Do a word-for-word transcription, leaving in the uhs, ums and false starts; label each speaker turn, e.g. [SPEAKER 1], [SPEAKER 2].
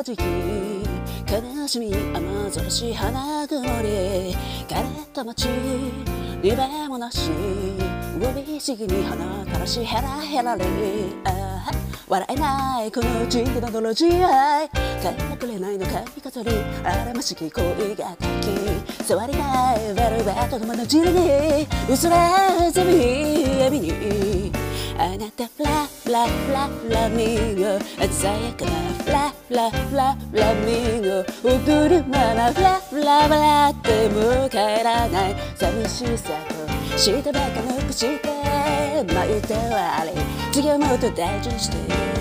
[SPEAKER 1] はじき悲しみ雨ざらし花曇り枯れた街夢もなし帯しぎに花たらしヘラヘラり笑えないこの人気の泥仕合帰ってくれないの髪飾りあらましき恋が滝触りたいベルベットの真汁に薄れずみ闇にあなたフラフラフラフラミンゴ鮮やかなフラフラフラフラミンゴ踊るままフラフラ笑っても帰らない寂しさとしてばか残して泣いてはあれ次はもっと大事にして